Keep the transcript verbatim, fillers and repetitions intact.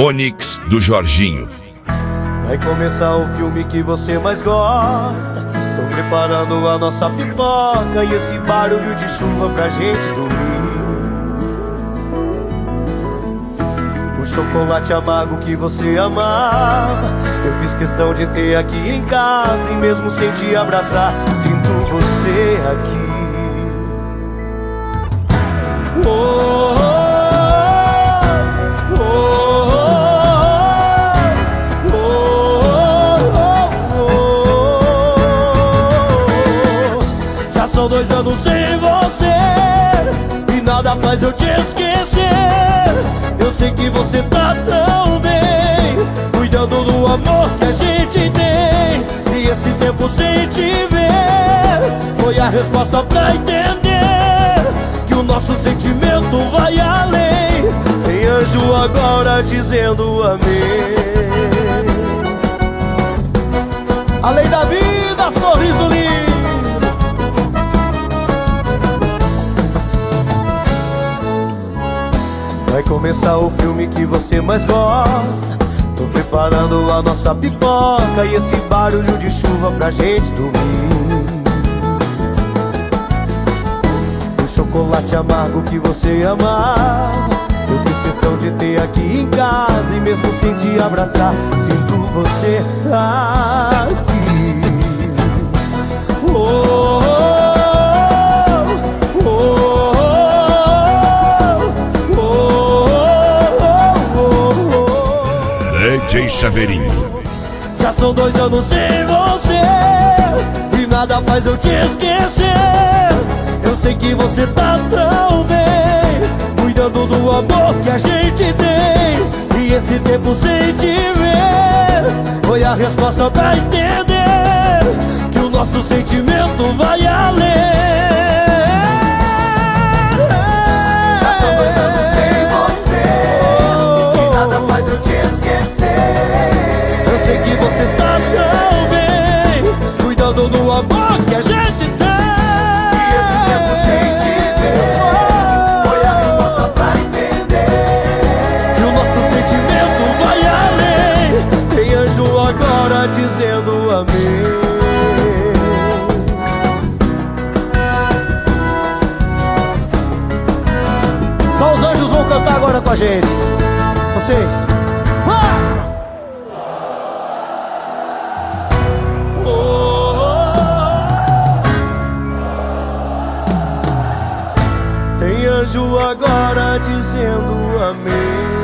Onix do Jorginho. Vai começar o filme que você mais gosta. Tô preparando a nossa pipoca e esse barulho de chuva pra gente dormir. O chocolate amargo que você amava, eu fiz questão de ter aqui em casa. E mesmo sem te abraçar, sinto você aqui. Oh, oh, oh, oh, oh. Já são dois anos sem você e nada faz eu te esquecer. Eu sei que você tá tão bem, cuidando do amor que a gente tem. E esse tempo sem te ver foi a resposta pra entender que o nosso sentimento vai além. Tem anjo agora dizendo amém. A lei da vida, sorriso lindo. Vai começar o filme que você mais gosta. Tô preparando a nossa pipoca e esse barulho de chuva pra gente dormir. O chocolate amargo que você amava, eu fiz questão de ter aqui em casa. E mesmo sem te abraçar, sinto você aqui. Oh, oh, oh, oh, oh. D J Chaveirinho. Já são dois anos sem você e nada faz eu te esquecer. Eu sei que você tá tão bem, cuidando do amor que a gente tem. E esse tempo sem te ver foi a resposta pra entender que o nosso sentimento vai além. Já são dois anos sem você e nada faz eu te esquecer. Eu sei que você tá tão bem, cuidando do amor que a gente tem. Agora dizendo amém. Só os anjos vão cantar agora com a gente. Vocês vai! Oh, oh. Tem anjo agora dizendo amém.